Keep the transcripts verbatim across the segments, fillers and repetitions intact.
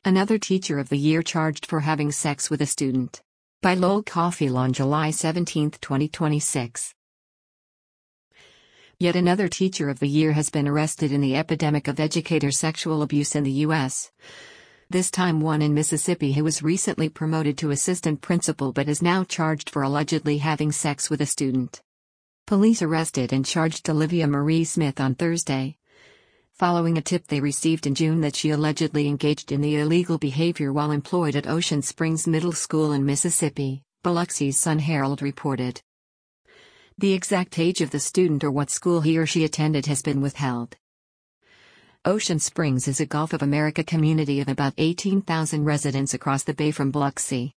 Another Teacher of the Year charged for having sex with a student. By Lowell Cauffiel on July seventeenth, twenty twenty-six. Yet another Teacher of the Year has been arrested in the epidemic of educator sexual abuse in the U S This time one in Mississippi who was recently promoted to assistant principal but is now charged for allegedly having sex with a student. Police arrested and charged Olivia Marie Smith on Thursday, following a tip they received in June that she allegedly engaged in the illegal behavior while employed at Ocean Springs Middle School in Mississippi, Biloxi's Sun-Herald reported. The exact age of the student or what school he or she attended has been withheld. Ocean Springs is a Gulf of America community of about eighteen thousand residents across the bay from Biloxi.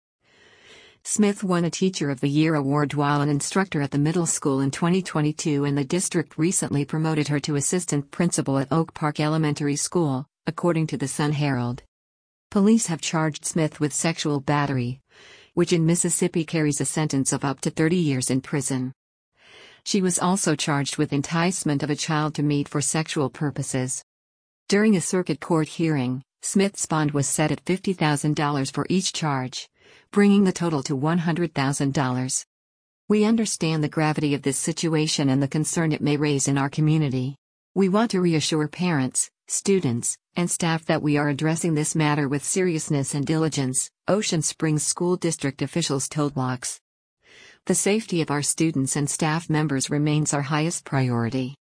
Smith won a Teacher of the Year award while an instructor at the middle school in twenty twenty-two, and the district recently promoted her to assistant principal at Oak Park Elementary School, according to the Sun-Herald. Police have charged Smith with sexual battery, which in Mississippi carries a sentence of up to thirty years in prison. She was also charged with enticement of a child to meet for sexual purposes. During a circuit court hearing, Smith's bond was set at fifty thousand dollars for each charge, bringing the total to one hundred thousand dollars. We understand the gravity of this situation and the concern it may raise in our community. We want to reassure parents, students, and staff that we are addressing this matter with seriousness and diligence, Ocean Springs School District officials told Vox. The safety of our students and staff members remains our highest priority.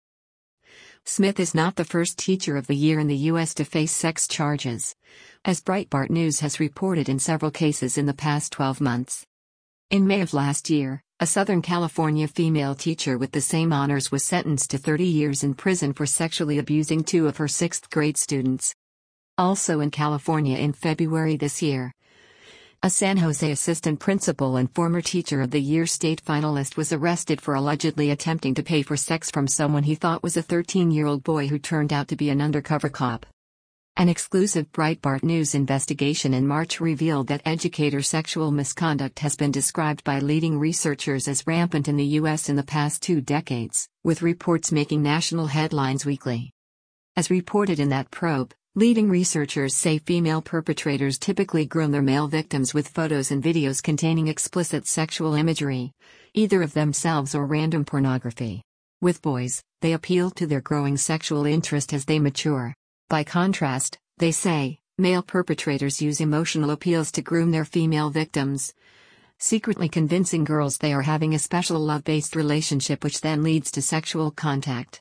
Smith is not the first Teacher of the Year in the U S to face sex charges, as Breitbart News has reported in several cases in the past twelve months. In May of last year, a Southern California female teacher with the same honors was sentenced to thirty years in prison for sexually abusing two of her sixth grade students. Also in California in February this year, a San Jose assistant principal and former Teacher of the Year state finalist was arrested for allegedly attempting to pay for sex from someone he thought was a thirteen-year-old boy who turned out to be an undercover cop. An exclusive Breitbart News investigation in March revealed that educator sexual misconduct has been described by leading researchers as rampant in the U S in the past two decades, with reports making national headlines weekly. As reported in that probe, leading researchers say female perpetrators typically groom their male victims with photos and videos containing explicit sexual imagery, either of themselves or random pornography. With boys, they appeal to their growing sexual interest as they mature. By contrast, they say, male perpetrators use emotional appeals to groom their female victims, secretly convincing girls they are having a special love-based relationship which then leads to sexual contact.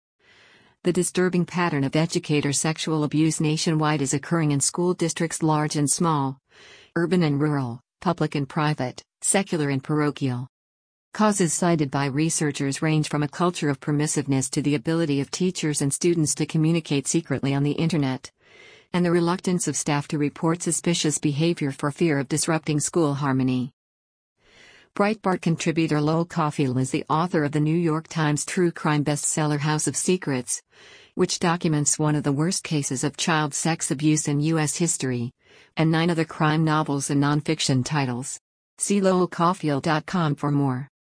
The disturbing pattern of educator sexual abuse nationwide is occurring in school districts large and small, urban and rural, public and private, secular and parochial. Causes cited by researchers range from a culture of permissiveness to the ability of teachers and students to communicate secretly on the internet, and the reluctance of staff to report suspicious behavior for fear of disrupting school harmony. Breitbart contributor Lowell Cauffiel is the author of the New York Times true crime bestseller House of Secrets, which documents one of the worst cases of child sex abuse in U S history, and nine other crime novels and nonfiction titles. See lowell cauffiel dot com for more.